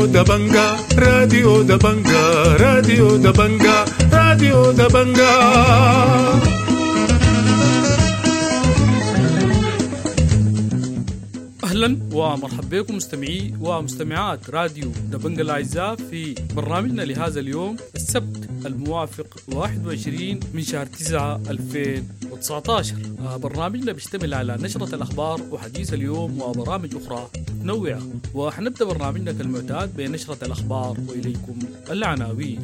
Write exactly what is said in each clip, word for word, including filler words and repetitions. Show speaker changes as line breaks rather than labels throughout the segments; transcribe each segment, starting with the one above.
راديو دبنجا راديو دبنجا راديو دبنجا راديو دبنجا.
أهلا ومرحبا بكم مستمعي ومستمعات راديو دبنجا الأعزاء في برنامجنا لهذا اليوم السبت الموافق واحد وعشرين من شهر تسعة ألفين وتسعة عشر. برنامجنا بيشتمل على نشرة الأخبار وحديث اليوم وبرامج أخرى متنوعة، وحنبدأ برنامجنا كالمعتاد بنشرة الأخبار وإليكم العناوين.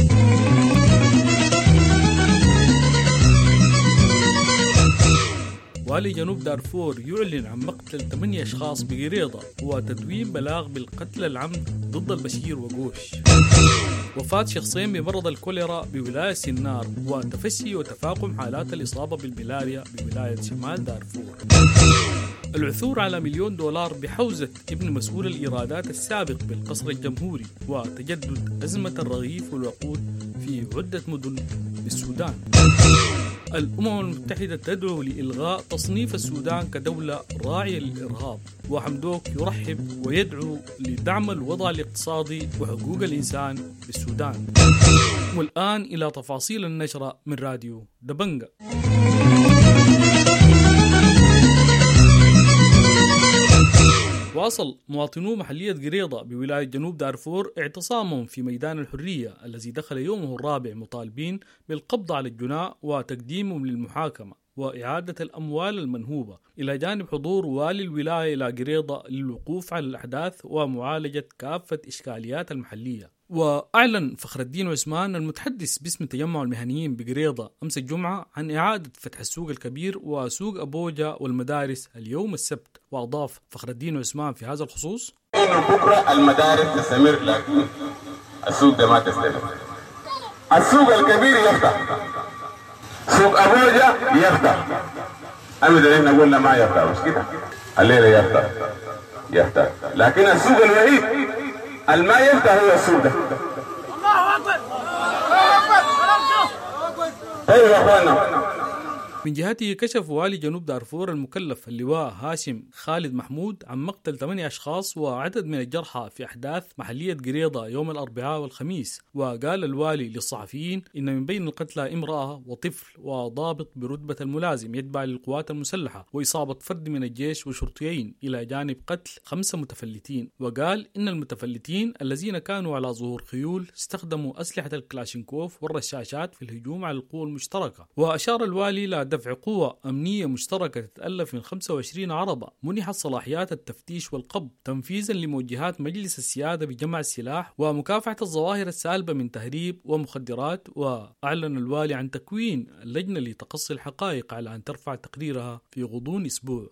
والي جنوب دارفور يعلن عن مقتل ثمانية أشخاص بقريضة وتدوين بلاغ بالقتل العمد ضد البشير وقوش. وفاة شخصين بمرض الكوليرا بولاية سنار، وتفشي وتفاقم حالات الإصابة بالملاريا بولاية شمال دارفور. العثور على مليون دولار بحوزة ابن مسؤول الإيرادات السابق بالقصر الجمهوري، وتجدد أزمة الرغيف والوقود في عدة مدن بالسودان. الأمم المتحدة تدعو لإلغاء تصنيف السودان كدولة راعية للإرهاب، وحمدوك يرحب ويدعو لدعم الوضع الاقتصادي وحقوق الإنسان بالسودان. والآن إلى تفاصيل النشرة من راديو دبنجا. واصل مواطنو محلية قريضة بولاية جنوب دارفور اعتصامهم في ميدان الحرية الذي دخل يومه الرابع، مطالبين بالقبض على الجناء وتقديمهم للمحاكمة وإعادة الأموال المنهوبة، إلى جانب حضور والي الولاية إلى قريضة للوقوف على الأحداث ومعالجة كافة إشكاليات المحلية. وأعلن فخر الدين عثمان المتحدث باسم تجمع المهنيين بقريضة أمس الجمعة عن إعادة فتح السوق الكبير وسوق أبوجا والمدارس اليوم السبت. وأضاف فخر الدين عثمان في هذا الخصوص:
إنه بكرة المدارس تستمر لكن السوق ده ما تستمر. السوق الكبير يفتح، سوق أبوجا يفتح، أمد إحنا قلنا ما يفتح، مش كده؟ الليلة يفتح يفتح، لكن السوق الوحيد الما يفتح هو السوق ده. الله أكبر. طيب يا أخوانا.
من جهته كشف والي جنوب دارفور المكلف اللواء هاشم خالد محمود عن مقتل ثمانية أشخاص وعدد من الجرحى في أحداث محلية قريضة يوم الأربعاء والخميس. وقال الوالي للصحفيين إن من بين القتلى امرأة وطفل وضابط برتبة الملازم يتبع للقوات المسلحة، وإصابة فرد من الجيش وشرطيين، إلى جانب قتل خمسة متفلتين. وقال إن المتفلتين الذين كانوا على ظهور خيول استخدموا أسلحة الكلاشينكوف والرشاشات في الهجوم على القوى المشتركة. وأشار الوالي لا دفع قوة أمنية مشتركة تتألف من خمسة وعشرين عربة منحت صلاحيات التفتيش والقبض تنفيذا لموجهات مجلس السيادة بجمع السلاح ومكافحة الظواهر السالبة من تهريب ومخدرات. وأعلن الوالي عن تكوين اللجنة لتقصي الحقائق على أن ترفع تقريرها في غضون أسبوع.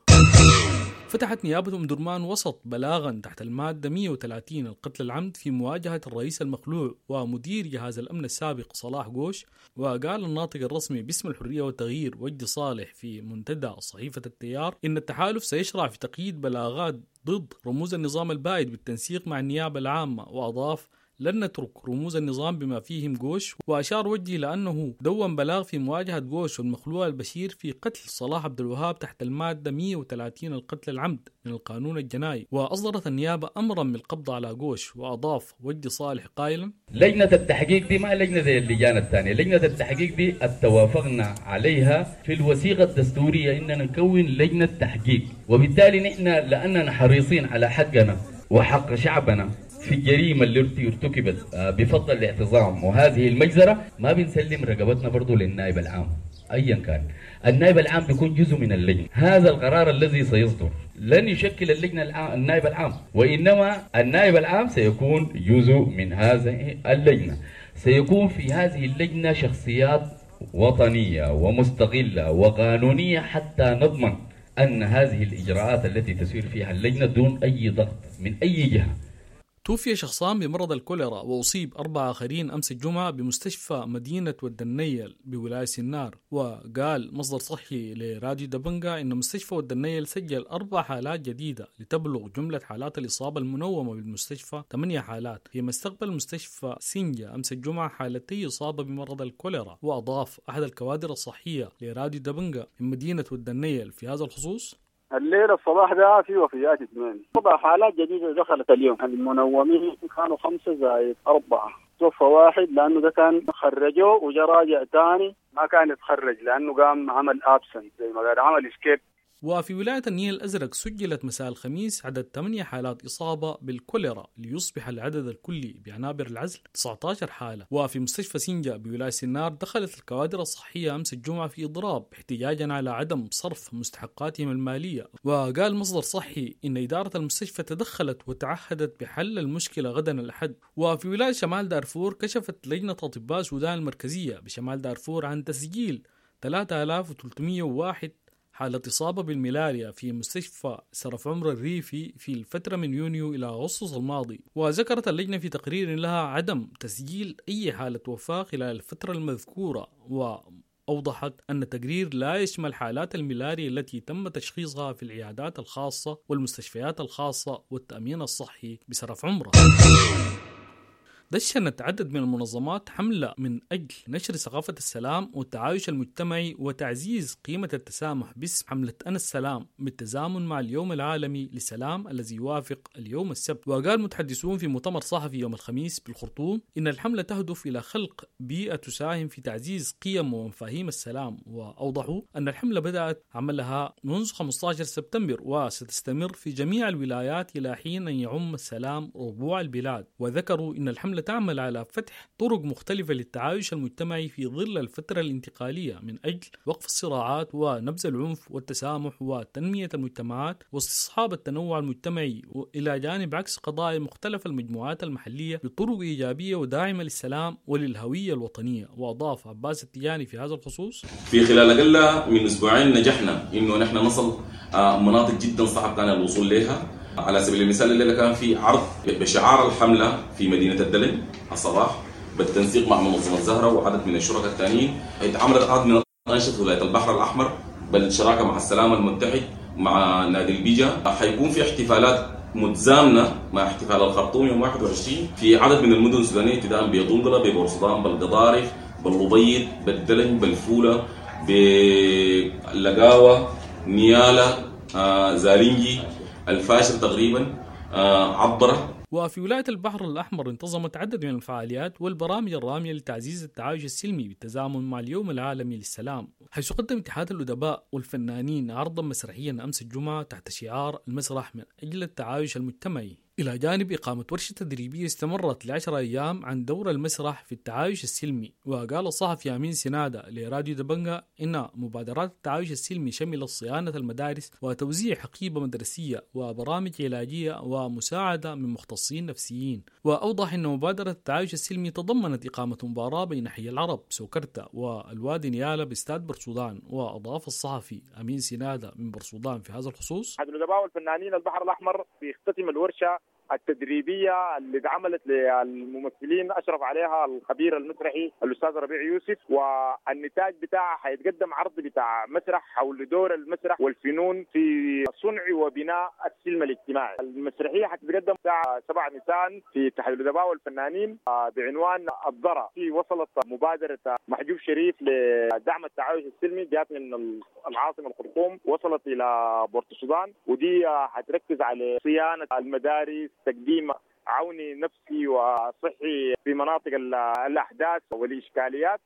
فتحت نيابة أم درمان وسط بلاغا تحت المادة مئة وثلاثين القتل العمد في مواجهة الرئيس المخلوع ومدير جهاز الأمن السابق صلاح قوش. وقال الناطق الرسمي باسم الحرية والتغيير وجدي صالح في منتدى صحيفة التيار إن التحالف سيشرع في تقييد بلاغات ضد رموز النظام البائد بالتنسيق مع النيابة العامة. وأضاف: لن نترك رموز النظام بما فيهم قوش. وأشار وجهي لأنه دون بلاغ في مواجهة قوش والمخلوع البشير في قتل صلاح عبد الوهاب تحت المادة مئة وثلاثين القتل العمد من القانون الجنائي. وأصدرت النيابة أمرا بالقبض على قوش. وأضاف وجدي صالح قائلا:
لجنة التحقيق دي ما لجنة زي اللجان الثانية، لجنة التحقيق دي اتوافقنا عليها في الوثيقة الدستورية إننا نكون لجنة تحقيق، وبالتالي نحن لأننا حريصين على حقنا وحق شعبنا في الجريمة اللي ارتكبت بفضل الاعتصام وهذه المجزرة، ما بنسلم رقبتنا برضو للنائب العام أيا كان. النائب العام بيكون جزء من اللجنة. هذا القرار الذي سيصدر لن يشكل اللجنة العام النائب العام، وإنما النائب العام سيكون جزء من هذه اللجنة. سيكون في هذه اللجنة شخصيات وطنية ومستقلة وقانونية حتى نضمن أن هذه الإجراءات التي تسير فيها اللجنة دون أي ضغط من أي جهة.
توفي شخصان بمرض الكوليرا وأصيب أربعة آخرين أمس الجمعة بمستشفى مدينة والدنيل بولاية سنار. وقال مصدر صحي لراديو دبنجا إن مستشفى والدنيل سجل أربع حالات جديدة لتبلغ جملة حالات الإصابة المنومة بالمستشفى ثمانية حالات، فيما استقبل مستشفى سينجا أمس الجمعة حالتي إصابة بمرض الكوليرا. وأضاف أحد الكوادر الصحية لراديو دبنجا من مدينة والدنيل في هذا الخصوص:
الليلة الصباح ده في وفيات اثنين، طبعا حالات جديدة دخلت اليوم. المنومين كانوا خمسة زائد أربعة، توفى واحد لأنه ده كان خرجوه وجا راجع تاني ما كان يتخرج لأنه قام عمل أبسنت زي ما قال عمل اسكيب.
وفي ولاية النيل الأزرق سجلت مساء الخميس عدد ثمانية حالات إصابة بالكوليرا ليصبح العدد الكلي بعنابر العزل تسعة عشر حالة. وفي مستشفى سنجا بولاية سنار دخلت الكوادر الصحية أمس الجمعة في إضراب احتجاجا على عدم صرف مستحقاتهم المالية. وقال مصدر صحي إن إدارة المستشفى تدخلت وتعهدت بحل المشكلة غدا الأحد. وفي ولاية شمال دارفور كشفت لجنة أطباء السودان المركزية بشمال دارفور عن تسجيل ثلاثة آلاف وثلاثمئة وواحد حالة إصابة بالملاريا في مستشفى سرف عمر الريفي في الفترة من يونيو إلى أغسطس الماضي. وذكرت اللجنة في تقرير لها عدم تسجيل أي حالة وفاة خلال الفترة المذكورة، وأوضحت أن التقرير لا يشمل حالات الملاريا التي تم تشخيصها في العيادات الخاصة والمستشفيات الخاصة والتأمين الصحي بسرف عمر. دشنت عدد من المنظمات حملة من أجل نشر ثقافة السلام والتعايش المجتمعي وتعزيز قيمة التسامح باسم حملة أنا السلام بالتزامن مع اليوم العالمي للسلام الذي يوافق اليوم السبت. وقال متحدثون في مؤتمر صحفي يوم الخميس بالخرطوم إن الحملة تهدف إلى خلق بيئة تساهم في تعزيز قيم ومفاهيم السلام. وأوضحوا أن الحملة بدأت عملها منذ خمسة عشر سبتمبر وستستمر في جميع الولايات إلى حين أن يعم السلام ربوع البلاد. وذكروا إن الحملة تعمل على فتح طرق مختلفة للتعايش المجتمعي في ظل الفترة الانتقالية من أجل وقف الصراعات ونبذ العنف والتسامح وتنمية المجتمعات واستصحاب التنوع المجتمعي، إلى جانب عكس قضايا مختلف المجموعات المحلية بطرق إيجابية وداعمة للسلام وللهوية الوطنية. وأضاف عباس التجاني في هذا الخصوص:
في خلال أقل من أسبوعين نجحنا إنه نحن نصل مناطق جدا صعب كان الوصول لها. على سبيل المثال الليلة كان في عرض بشعار الحملة في مدينة الدلن الصباح بالتنسيق مع منظمة زهرة وعدد من الشركاء الثانيين. اتعملت عدد من أنشطة ولاية البحر الأحمر بالشراكة مع السلام المتحد مع نادي البيجا. حيكون في احتفالات متزامنة مع احتفال الخرطوم يوم واحد وعشرين في عدد من المدن السودانية ابتداء بيضندلة ببورسودان بالقضارف باللبيض بالدلن بالفولة باللقاوة نيالة آه زارينجي الفاشل تقريبا آه عبرة.
وفي ولاية البحر الأحمر انتظمت عدد من الفعاليات والبرامج الرامية لتعزيز التعايش السلمي بالتزامن مع اليوم العالمي للسلام، حيث قدم اتحاد الأدباء والفنانين عرضا مسرحيا أمس الجمعة تحت شعار المسرح من أجل التعايش المجتمعي، إلى جانب إقامة ورشة تدريبية استمرت لعشرة أيام عن دور المسرح في التعايش السلمي. وقال الصحفي أمين سنادة لراديو دبنجا إن مبادرات التعايش السلمي شملت صيانة المدارس وتوزيع حقيبة مدرسية وبرامج علاجية ومساعدة من مختصين نفسيين. وأوضح أن مبادرة التعايش السلمي تضمنت إقامة مباراة بين حي العرب سوكرتا والوادي نيالا باستاد برسودان. وأضاف الصحفي أمين سنادة من برسودان في هذا الخصوص:
أحد الأدباء والفنانين البحر الأحمر بيختتم الورشة التدريبية اللي اتعملت للممثلين أشرف عليها الخبير المسرحي الأستاذ ربيع يوسف، والنتاج بتاعها حيتقدم عرض بتاع مسرح حول دور المسرح والفنون في صنع وبناء السلم الاجتماعي. المسرحية حتتقدم الساعة سبعة مساء في اتحاد الأدباء والفنانين بعنوان الضرة. في وصلت مبادرة محجوب شريف لدعم التعايش السلمي جات من العاصمة الخرطوم وصلت إلى بورت السودان، ودي حتركز على صيانة المدارس، تقديم عون نفسي وصحي في مناطق الأحداث والإشكاليات.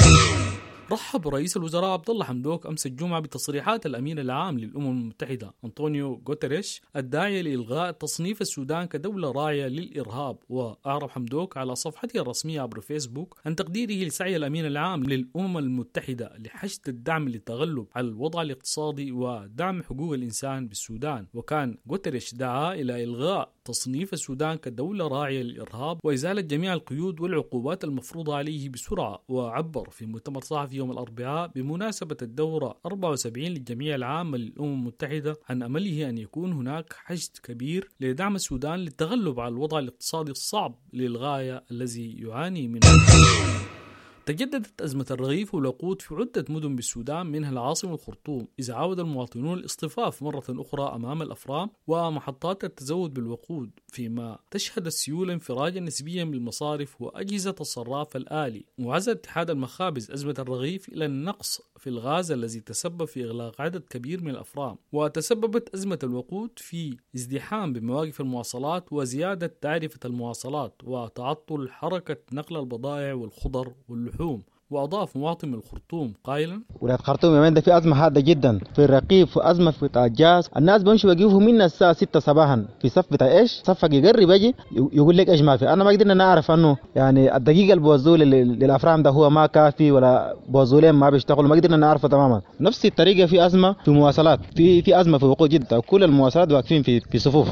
رحب رئيس الوزراء عبد الله حمدوك أمس الجمعة بتصريحات الأمين العام للأمم المتحدة أنطونيو غوتيريش الداعية لإلغاء تصنيف السودان كدولة راعية للإرهاب. وأعرب حمدوك على صفحته الرسمية عبر فيسبوك عن تقديره لسعي الأمين العام للأمم المتحدة لحشد الدعم للتغلب على الوضع الاقتصادي ودعم حقوق الإنسان بالسودان. وكان غوتيريش دعا إلى إلغاء تصنيف السودان كدولة راعية للإرهاب وإزالة جميع القيود والعقوبات المفروضة عليه بسرعة. وعبر في مؤتمر صحفي يوم الأربعاء بمناسبة الدورة أربعة وسبعين للجمعية العامة للأمم المتحدة عن أمله أن يكون هناك حشد كبير لدعم السودان للتغلب على الوضع الاقتصادي الصعب للغاية الذي يعاني منه. تجددت أزمة الرغيف والوقود في عدة مدن بالسودان منها العاصمة الخرطوم، إذا عاود المواطنون الاصطفاف مرة أخرى أمام الأفرام ومحطات التزود بالوقود، فيما تشهد السيولة انفراجا نسبيا بالمصارف وأجهزة الصراف الآلي. وعزى اتحاد المخابز أزمة الرغيف إلى النقص في الغاز الذي تسبب في إغلاق عدد كبير من الأفرام، وتسببت أزمة الوقود في ازدحام بمواقف المواصلات وزيادة تعرفة المواصلات وتعطل حركة نقل البضائع والخضر واللحوم. وأضاف مواطن من الخرطوم قائلا:
ولاية الخرطوم يومين ده في أزمة حادة جدا في الرقيف وأزمة في الجاز. الناس بيمشوا بيقفوا من الساعة ستة صباحا في صف بتاع إيش صفك يقرب يجي يقول لك إيش ما في. أنا ما قدرنا نعرف أنه يعني الدقيقة اللي بوزوه للأفرام ده هو ما كافي ولا بوزولين ما بيشتغلوا، ما قدرنا نعرفه تماما. نفس الطريقة في أزمة في مواصلات، في في أزمة في وقود جدا، كل المواصلات واقفين في في صفوف.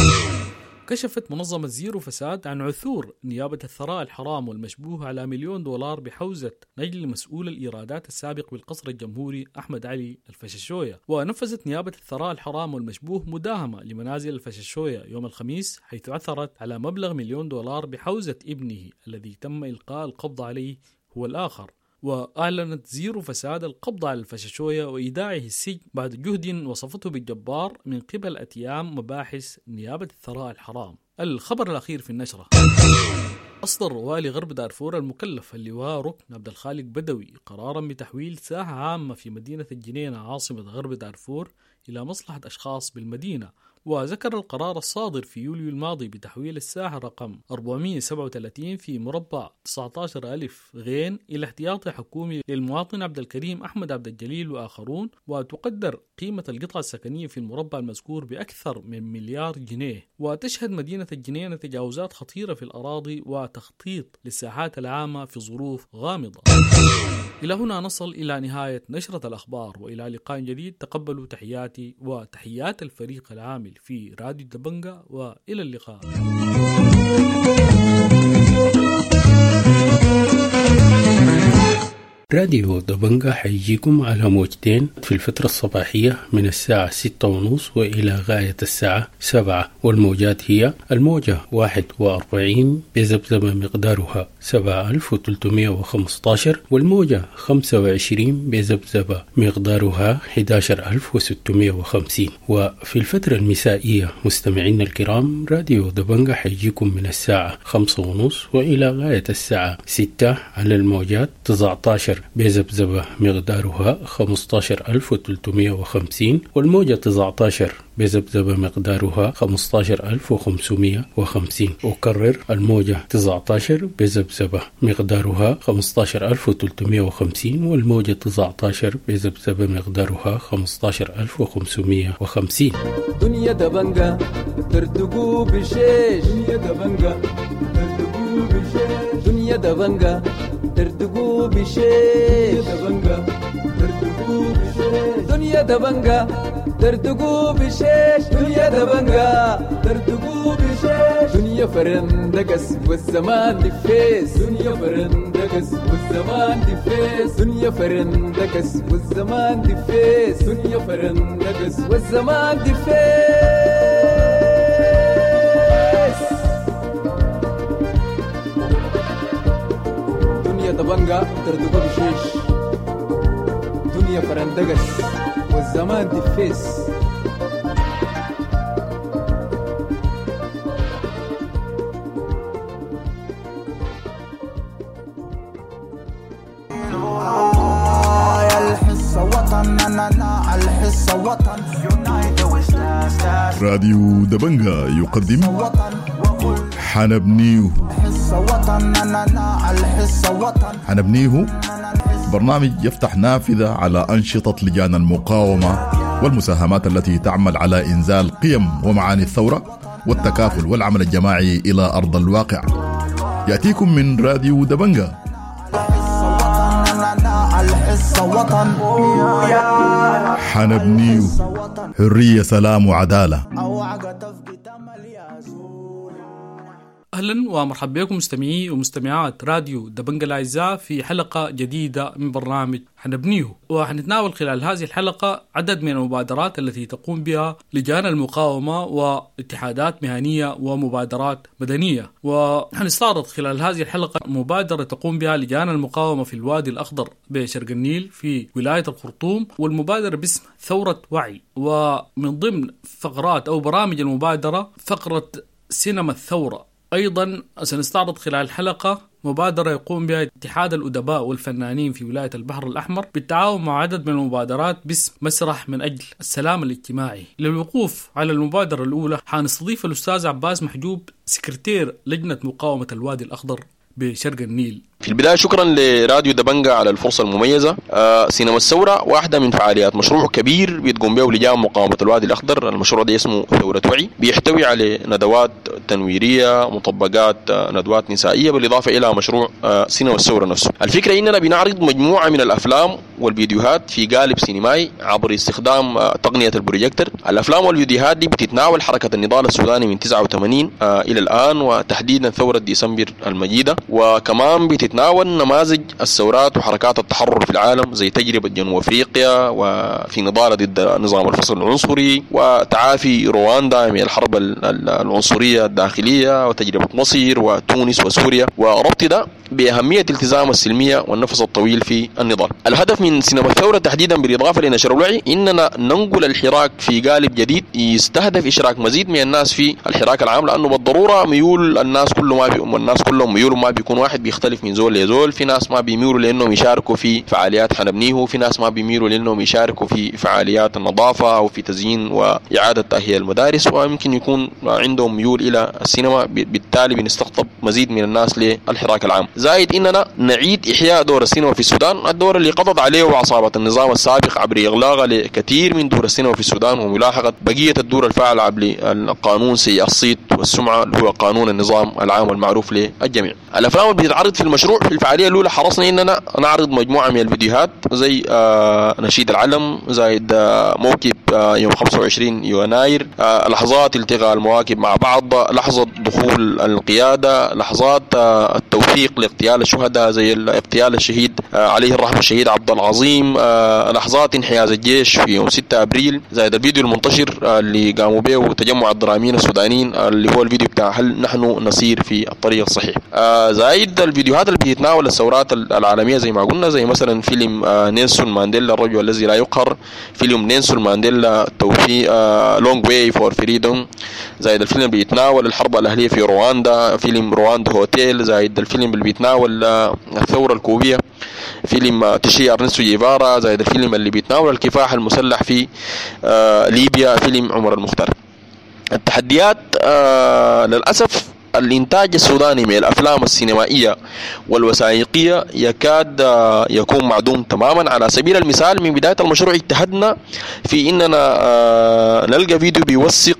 كشفت منظمة زيرو فساد عن عثور نيابة الثراء الحرام والمشبوه على مليون دولار بحوزة نجل مسؤول الإيرادات السابق بالقصر الجمهوري أحمد علي الفشاشوية. ونفذت نيابة الثراء الحرام والمشبوه مداهمة لمنازل الفشاشوية يوم الخميس، حيث عثرت على مبلغ مليون دولار بحوزة ابنه الذي تم إلقاء القبض عليه هو الآخر. وأعلنت زيرو فساد القبض على الفشاشوية وإيداعه السجن بعد جهد وصفته بالجبار من قبل أتيام مباحث نيابة الثراء الحرام. الخبر الأخير في النشرة: أصدر والي غرب دارفور المكلف اللواء ركن عبد الخالق بدوي قرارا بتحويل ساحة عامة في مدينة الجنينة عاصمة غرب دارفور إلى مصلحة أشخاص بالمدينة. وذكر القرار الصادر في يوليو الماضي بتحويل الساحة رقم أربعمئة وسبعة وثلاثين في مربع تسعة عشر ألف غين إلى احتياطي حكومي للمواطن عبد الكريم أحمد عبد الجليل وآخرون. وتقدر قيمة القطعة السكنية في المربع المذكور بأكثر من مليار جنيه. وتشهد مدينة الجنينة تجاوزات خطيرة في الأراضي وتخطيط للساحات العامة في ظروف غامضة. إلى هنا نصل إلى نهاية نشرة الأخبار، وإلى لقاء جديد. تقبلوا تحياتي وتحيات الفريق العامل في راديو دبنجا، وإلى اللقاء.
راديو دبنجا حيجيكم على موجتين في الفترة الصباحية من الساعة ستة ونص وإلى غاية الساعة سبعة، والموجات هي الموجة واحد وأربعين بذبذبة مقدارها سبعة ألف وثلاثمئة وخمسة عشر، والموجة خمسة وعشرين بذبذبة مقدارها أحد عشر ألف وستمئة وخمسين. وفي الفترة المسائية مستمعين الكرام، راديو دبنجا حيجيكم من الساعة خمسة ونص وإلى غاية الساعة ستة على الموجات تسعة عشر بذبذبة مقدارها خمسة عشر ألف وثلاثمئة وخمسين، والموجة تسعة عشر بذبذبة مقدارها خمسة عشر ألف وخمسمئة وخمسين. أكرر، الموجة تسعة عشر بذبذبة مقدارها خمسة عشر ألف وثلاثمئة وخمسين، والموجة تسعة عشر بذبذبة مقدارها خمسة عشر ألف وخمسمئة وخمسين.
دنيا دبنجا ترتقو بشيش، دنيا دبنجا ترتقو بشيش، دنيا دبنجا ترتقو بشيش، دبنجا ترتقو بشيش، دنيا دبنجا ترتقو بشيش، دنيا دبنجا ترتقو بشيش، دنيا فرندقس والزمان دفيس، دنيا فرندقس والزمان دفيس، دنيا فرندقس والزمان دفيس، دنيا فرندقس والزمان دفيس. دنيا دبنجا ترتقو بشيش، دنيا فرندقس والزمان دفيس.
راديو دبنجا يقدم حنبنيه. حنبنيه برنامج يفتح نافذة على أنشطة لجان المقاومة والمساهمات التي تعمل على إنزال قيم ومعاني الثورة والتكافل والعمل الجماعي إلى أرض الواقع. يأتيكم من راديو دبنجا. حنبنيه حرية، سلام وعدالة.
أهلا ومرحبا بكم مستمعي ومستمعات راديو دبنجة الأعزاء في حلقة جديدة من برنامج حنبنيه. وحنتناول خلال هذه الحلقة عدد من المبادرات التي تقوم بها لجان المقاومة واتحادات مهنية ومبادرات مدنية. وحنستعرض خلال هذه الحلقة مبادرة تقوم بها لجان المقاومة في الوادي الأخضر بشرق النيل في ولاية الخرطوم، والمبادرة باسم ثورة وعي. ومن ضمن فقرات أو برامج المبادرة فقرة سينما الثورة. أيضا سنستعرض خلال الحلقة مبادرة يقوم بها اتحاد الأدباء والفنانين في ولاية البحر الأحمر بالتعاون مع عدد من المبادرات باسم مسرح من أجل السلام الاجتماعي. للوقوف على المبادرة الأولى حنستضيف الأستاذ عباس محجوب سكرتير لجنة مقاومة الوادي الأخضر بشرق النيل.
في البداية شكرا لراديو دبنجة على الفرصة المميزة. آه سينما الثورة واحدة من فعاليات مشروع كبير بتقوم به لجان مقاومة الوادي الأخضر. المشروع ده اسمه ثورة وعي، بيحتوي على ندوات تنويرية، مطبقات، آه ندوات نسائية، بالإضافة إلى مشروع آه سينما الثورة نفسه. الفكرة إننا بنعرض مجموعة من الأفلام والفيديوهات في قالب سينمائي عبر استخدام آه تقنية البروجيكتور. الأفلام والفيديوهات دي بتتناول حركة النضال السوداني من تسعة وثمانين آه إلى الآن، وتحديدا ثورة ديسمبر المجيدة، وكمان بتتناول نماذج الثورات وحركات التحرر في العالم زي تجربة جنوب أفريقيا وفي نضال ضد نظام الفصل العنصري، وتعافي رواندا من الحرب العنصرية الداخلية، وتجربة مصر وتونس وسوريا، وربط ده بأهمية التزام السلمية والنفس الطويل في النضال. الهدف من سينما الثورة تحديدا بالإضافة لنشر الوعي إننا ننقل الحراك في قالب جديد يستهدف إشراك مزيد من الناس في الحراك العام، لأنه بالضرورة ميول الناس كله ما بي... الناس كلهم ميولهم ما بيكون واحد، بيختلف من زول لزول. في ناس ما بيميلوا لأنهم يشاركوا في فعاليات حنبنيه، في ناس ما بيميلوا لأنهم يشاركوا في فعاليات النظافة أو في تزيين وإعادة تأهيل المدارس، ويمكن يكون عندهم ميول إلى السينما. بالتالي بنستقطب مزيد من الناس للحراك العام. زائد إننا نعيد إحياء دور السينما في السودان، الدور اللي قضت عليه وعصابة النظام السابق عبر إغلاقه لكثير من دور السينما في السودان، وملاحقة بقية الدور الفاعل عبر القانون سيء الصيت والسمعة اللي هو قانون النظام العام المعروف للجميع. الأفلام اللي بتتعرض في المشروع في الفعالية الأولى حرصنا إننا نعرض مجموعة من الفيديوهات زي آه نشيد العلم، زائد آه موكب آه يوم خمسة وعشرين يناير، آه لحظات التقاء المواكب مع بعض، لحظة دخول القيادة، لحظات آه التوثيق لاغتيال الشهداء زي اغتيال الشهيد آه عليه الرحمة الشهيد عبد العظيم، آه لحظات انحياز الجيش في يوم ستة أبريل، زائد الفيديو المنتشر آه اللي قاموا به تجمع الدراميين السودانيين آه اللي هو الفيديو بتاع هل نحن نسير في الطريق الصحيح. آه زائد الفيديوهات اللي بتتناول الثورات العالمية زي ما قلنا، زي مثلا فيلم آه نيلسون مانديلا الرجل الذي لا يقهر، فيلم نيلسون مانديلا توفي لونج واي فور فريدوم، زائد الفيلم اللي بيتناول الحرب الأهلية في رواندا، فيلم رواندا هوتيل، زائد الفيلم اللي بيتناول آه الثورة الكوبية، فيلم آه تشي أرنستو جيفارا، زائد الفيلم اللي بيتناول الكفاح المسلح في آه ليبيا، فيلم عمر المختار. التحديات آه للأسف الإنتاج السوداني من الأفلام السينمائية والوثائقية يكاد يكون معدوم تماما. على سبيل المثال من بداية المشروع اجتهدنا في إننا نلقى فيديو بيوثق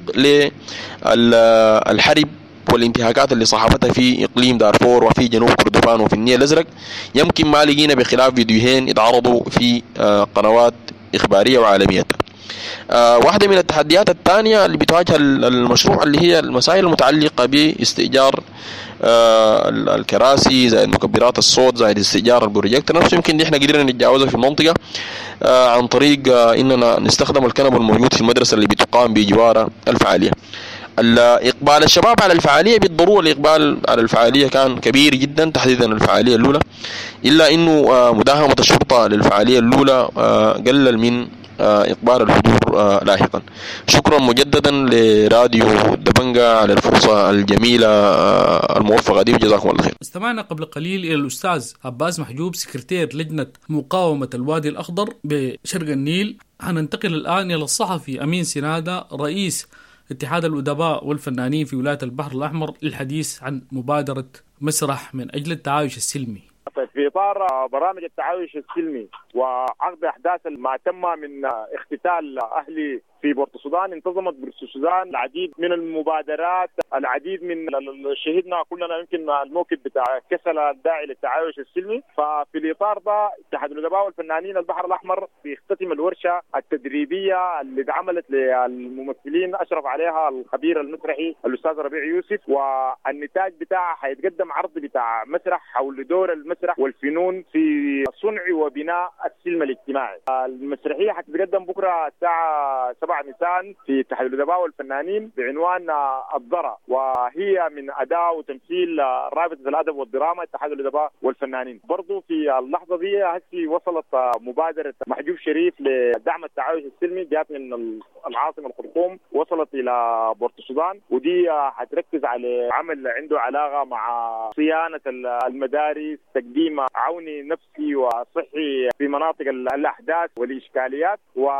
للحرب والانتهاكات اللي صاحبتها في إقليم دارفور وفي جنوب كردفان وفي النيل الأزرق. يمكن ما لقينا بخلاف فيديوهين اتعرضوا في قنوات إخبارية وعالمية. آه واحدة من التحديات الثانية اللي بتواجه المشروع اللي هي المسائل المتعلقة باستئجار آه الكراسي، زائد مكبرات الصوت، زائد استئجار البروجيكتور نفسه. يمكن دي احنا قدرنا نتجاوزها في المنطقة آه عن طريق آه اننا نستخدم الكنب الموجود في المدرسة اللي بتقام بجوار الفعالية. الإقبال الشباب على الفعالية بالضرورة الإقبال على الفعالية كان كبير جدا، تحديدا الفعالية الأولى، إلا إنه آه مداهمة الشرطة للفعالية الأولى آه قلل من إقبال الحضور لاحقا. شكرا مجددا لراديو دبنجة على الفرصة الجميلة الموفقة دي، وجزاكم الله خير.
استمعنا قبل قليل إلى الأستاذ عباس محجوب سكرتير لجنة مقاومة الوادي الأخضر بشرق النيل. هننتقل الآن إلى الصحفي أمين سنادة رئيس اتحاد الأدباء والفنانين في ولاية البحر الأحمر للحديث عن مبادرة مسرح من أجل التعايش السلمي.
في إطار برامج التعايش السلمي وعقد أحداث ما تم من اختتال أهلي في بورت السودان، انتظمت بورت السودان العديد من المبادرات، العديد من شهدنا كلنا يمكن الموكب بتاع كسل الداعي للتعايش السلمي. ففي الإطار ده اتحاد الأدباء والفنانين البحر الأحمر بيختتم الورشة التدريبية اللي اتعملت للممثلين أشرف عليها الخبير المسرحي الأستاذ ربيع يوسف، والنتاج بتاعها حيتقدم عرض بتاع مسرح حول دور المسرح والفنون في صنع وبناء السلم الاجتماعي. المسرحية حتتقدم بكرة الساعة سبعة مساء في اتحاد الأدباء والفنانين بعنوان الضرة، وهي من أداء وتمثيل رابطة الأدب والدراما اتحاد الأدباء والفنانين. برضو في اللحظة دي هسي وصلت مبادرة محجوب شريف لدعم التعايش السلمي، جات من العاصمة الخرطوم وصلت إلى بورت السودان، ودي حتركز على عمل عنده علاقة مع صيانة المدارس، تقديم عوني نفسي وصحي في مناطق الأحداث والإشكاليات.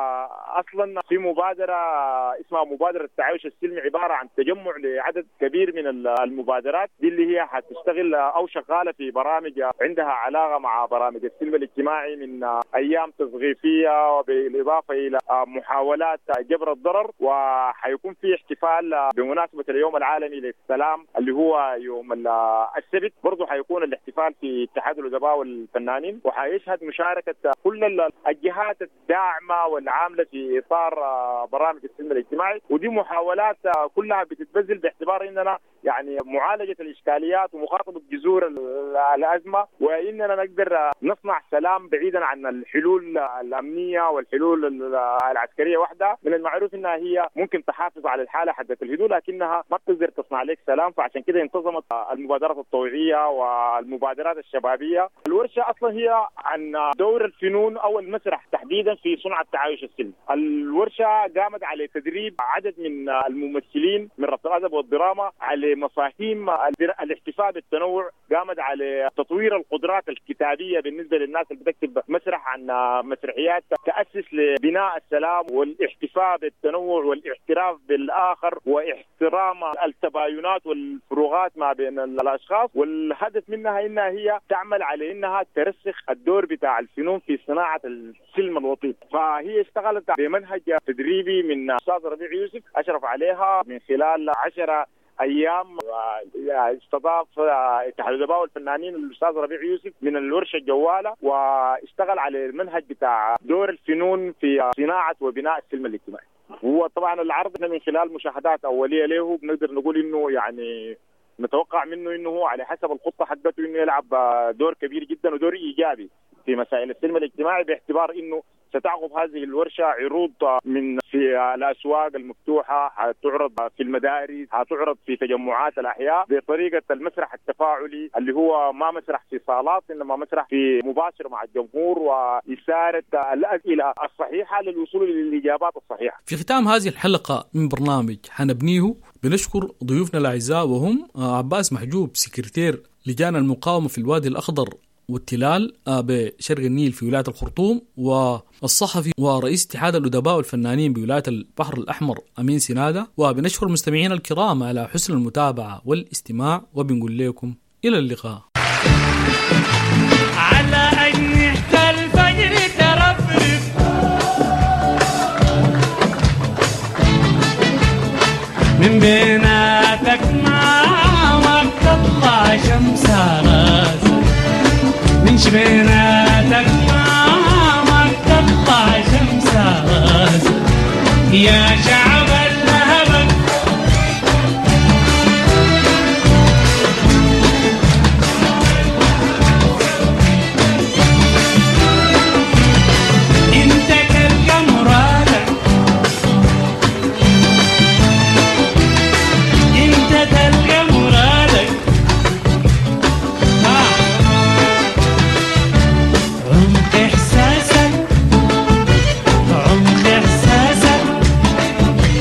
وأصلا في مبادرة اسمها مبادرة التعايش السلمي عبارة عن تجمع لعدد كبير من المبادرات دي اللي هي حتشتغل أو شغالة في برامج عندها علاقة مع برامج السلم الاجتماعي من أيام تثقيفية، وبالإضافة إلى محاولات جبر الضرر. وحيكون في احتفال بمناسبة اليوم العالمي للسلام اللي هو يوم السبت، برضو حيكون الاحتفال في اتحاد الأدباء والفنانين، وحيشهد مشاركة كل الجهات الداعمة والعاملة في إطار برامج السلم الاجتماعي. ودي محاولات كلها بتتبذل باعتبار اننا يعني معالجة الإشكاليات ومخاطبة جذور الأزمة، وإننا نقدر نصنع سلام بعيدا عن الحلول الأمنية والحلول العسكرية وحدها. من المعروف انها هي ممكن تحافظ على الحالة حقت الهدوء، لكنها ما تقدر تصنع لك سلام. فعشان كده انتظمت المبادرات الطوعية والمبادرات الشبابية. الورشة أصلا هي عن دور الفنون أو المسرح تحديدا في صنع التعايش السلمي. الورشة قامت على تدريب عدد من الممثلين من رابطة الأدب والدراما على مفاهيم الاحتفاء بالتنوع، قامت على تطوير القدرات الكتابية بالنسبة للناس اللي بتكتب مسرح عن مسرحيات تأسس لبناء السلام والاحتفاء بالتنوع والاعتراف بالآخر واحترام التباينات والفروقات ما بين الأشخاص. والهدف منها إنها هي تعمل على إنها ترسخ الدور بتاع الفنون في صناعة السلم الوطني. فهي اشتغلت بمنهج تدريبي من أستاذ ربيع يوسف أشرف عليها من خلال عشرة أيام. استضاف اتحاد الأدباء والفنانين الأستاذ ربيع يوسف من الورشة الجوالة، واشتغل على المنهج بتاع دور الفنون في صناعة وبناء السلم الاجتماعي. هو طبعا العرض من خلال مشاهدات أولية له بنقدر نقول إنه يعني نتوقع منه إنه على حسب الخطة حقته إنه يلعب دور كبير جدا ودور إيجابي في مسائل السلم الاجتماعي، باعتبار إنه ستعقب هذه الورشة عروض من في الأسواق المفتوحة، حتعرض في المدارس، حتعرض في تجمعات الأحياء بطريقة المسرح التفاعلي اللي هو ما مسرح في صالات إنما مسرح في مباشر مع الجمهور وإثارة الأسئلة الصحيحة للوصول للإجابات الصحيحة.
في ختام هذه الحلقة من برنامج حنبنيه بنشكر ضيوفنا الأعزاء وهم عباس محجوب سكرتير لجان المقاومة في الوادي الأخضر والتلال بشرق النيل في ولاية الخرطوم، والصحفي ورئيس اتحاد الأدباء والفنانين بولاية البحر الأحمر أمين سنادة. وبنشكر المستمعين الكرام على حسن المتابعة والاستماع، وبنقول لكم إلى اللقاء.
على أجنحة الفجر ترفرف من بيناتك ما تطلع شمس راس، من شبيناتك ما تطلع شمس راس يا شعب الهبل. انت تلقى مرادك، انت تلقى مرادك. عمق احساسك، عمق احساسك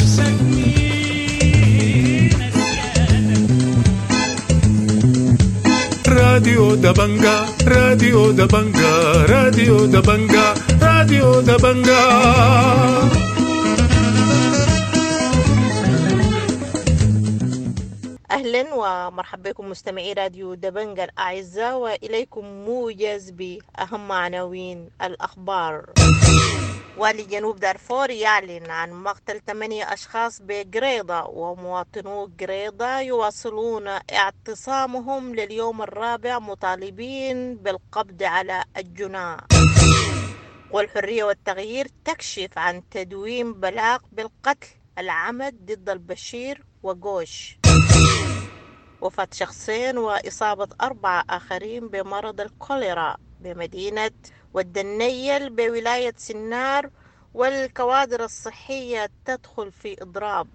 نفسك مين
راديو دبنجا راديو دبنجا راديو دبنجا راديو دبنجا.
أهلا ومرحبا بكم مستمعي راديو دبنجا الأعزاء، وإليكم موجز بأهم عناوين الأخبار. والي جنوب دارفور يعلن عن مقتل ثمانية أشخاص بقريضة، ومواطنو قريضة يواصلون اعتصامهم لليوم الرابع مطالبين بالقبض على الجناة. والحرية والتغيير تكشف عن تدوين بلاغ بالقتل العمد ضد البشير وغوش. وفاة شخصين وإصابة أربعة آخرين بمرض الكوليرا بمدينة والدنيل بولاية سنار، والكوادر الصحية تدخل في إضراب.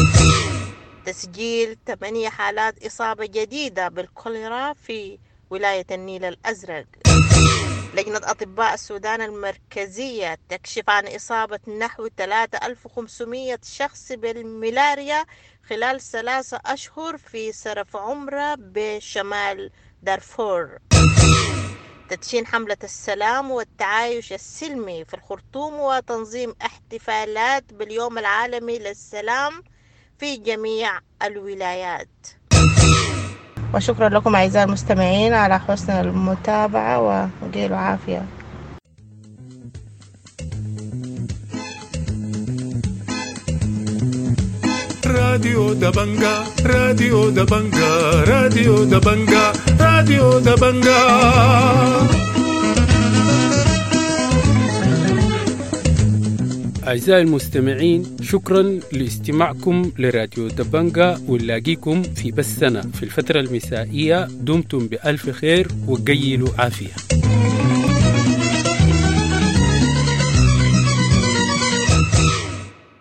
تسجيل ثمانية حالات إصابة جديدة بالكوليرا في ولاية النيل الأزرق. لجنة أطباء السودان المركزية تكشف عن إصابة نحو ثلاثة آلاف وخمسمائة شخص بالملاريا خلال ثلاثة أشهر في سرف عمرة بشمال دارفور. تدشين حملة السلام والتعايش السلمي في الخرطوم، وتنظيم احتفالات باليوم العالمي للسلام في جميع الولايات. وشكرا لكم أعزائي المستمعين على حسن المتابعة، وقيلوا عافية.
راديو دبنجا راديو دبنجا راديو دبنجا راديو دبنجا.
أعزائي المستمعين، شكرا لاستماعكم لراديو دبنجا، ونلاقيكم في بثنا في الفترة المسائية. دمتم بألف خير وقيلوا عافية.